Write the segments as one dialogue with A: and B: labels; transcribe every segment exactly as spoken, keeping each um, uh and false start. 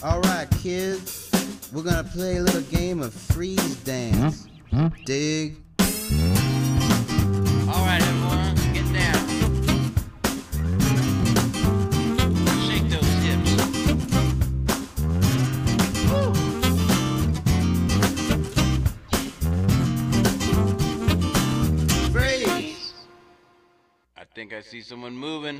A: All right, kids, we're gonna play a little game of freeze dance. Dig?
B: All right, everyone, get down. Shake those hips. Woo. Freeze! I think I see someone moving.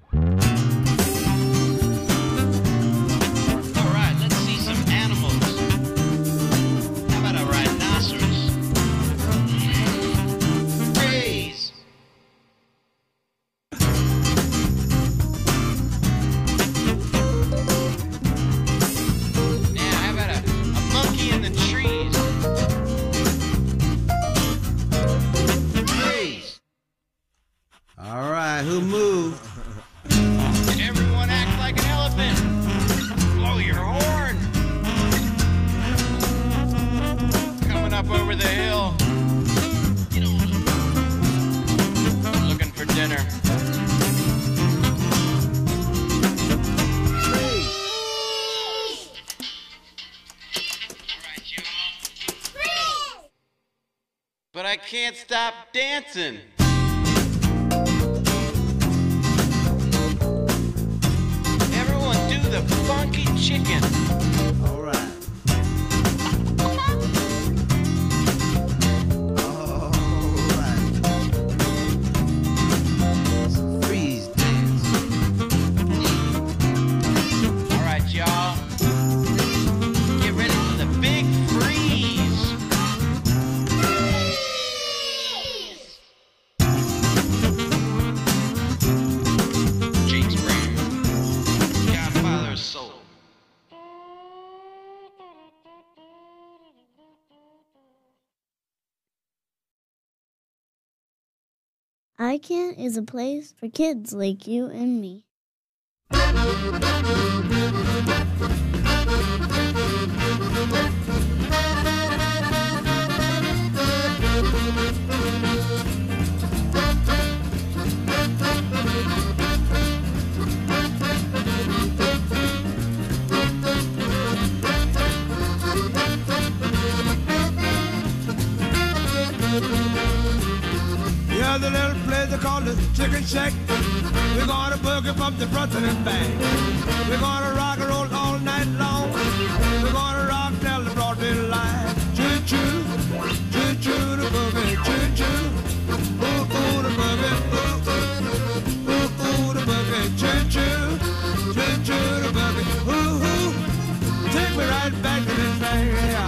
A: All right, who moved?
B: Everyone act like an elephant. Blow your horn. Coming up over the hill. Looking for dinner.
A: Freeze!
B: All right, y'all. Freeze! But I can't stop dancing. The funky chicken.
A: All right. All right. Freeze dance.
B: All right, y'all. Get ready for the big freeze. James Brown. Soul.
C: iCan't is a place for kids like you and me.
D: Yeah, the little place they call the Chicken Shack. We're gonna boogie from the front to the back. We're gonna rock and roll all night long. We're gonna rock till the broad daylight. Choo choo, choo choo the boogie, choo choo. Ooh ooh the boogie, ooh ooh, ooh ooh the boogie, choo choo, choo choo the boogie, ooh ooh. Take me right back to the train.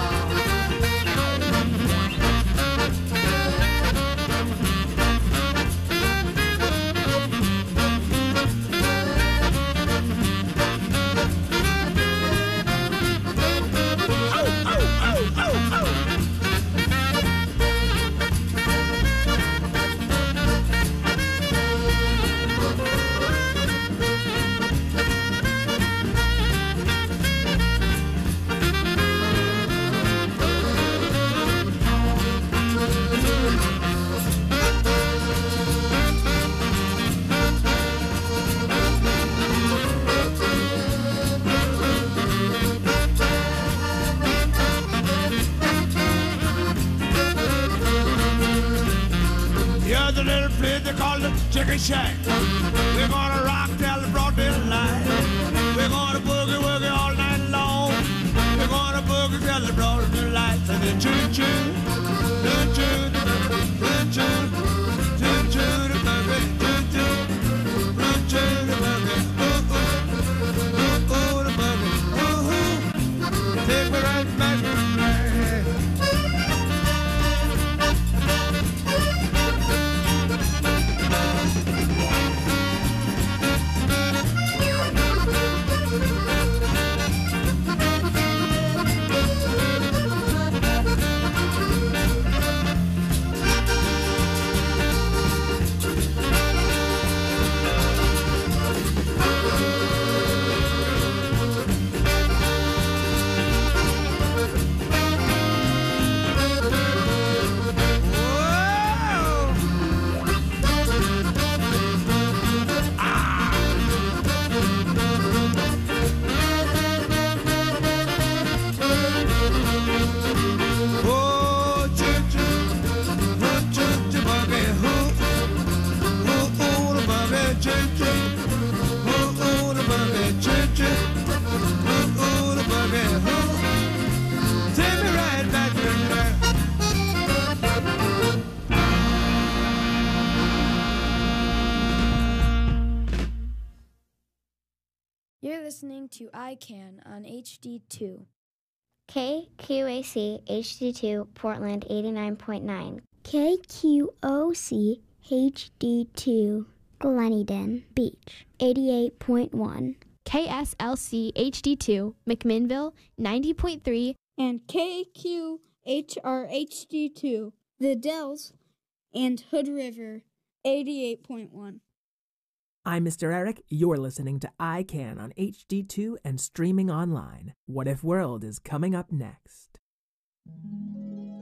D: The little place they call the Chicken Shack. We're gonna rock till the broad daylight. We're gonna boogie woogie all night long. We're gonna boogie till the broad daylight. And then choo choo, choo choo, choo choo, choo choo the boogie, choo choo, choo choo the boogie, ooh ooh, ooh ooh the boogie, ooh ooh. Take me right back to the
E: listening to I CAN on H D two.
F: K Q A C H D two Portland eighty-nine point nine.
C: K Q O C H D two Gleneden Beach eighty-eight point one.
G: K S L C H D two McMinnville ninety point three.
E: And K Q H R H D two The Dells and Hood River eighty-eight point one.
H: I'm Mister Eric. You're listening to I CAN on H D two and streaming online. What If World is coming up next.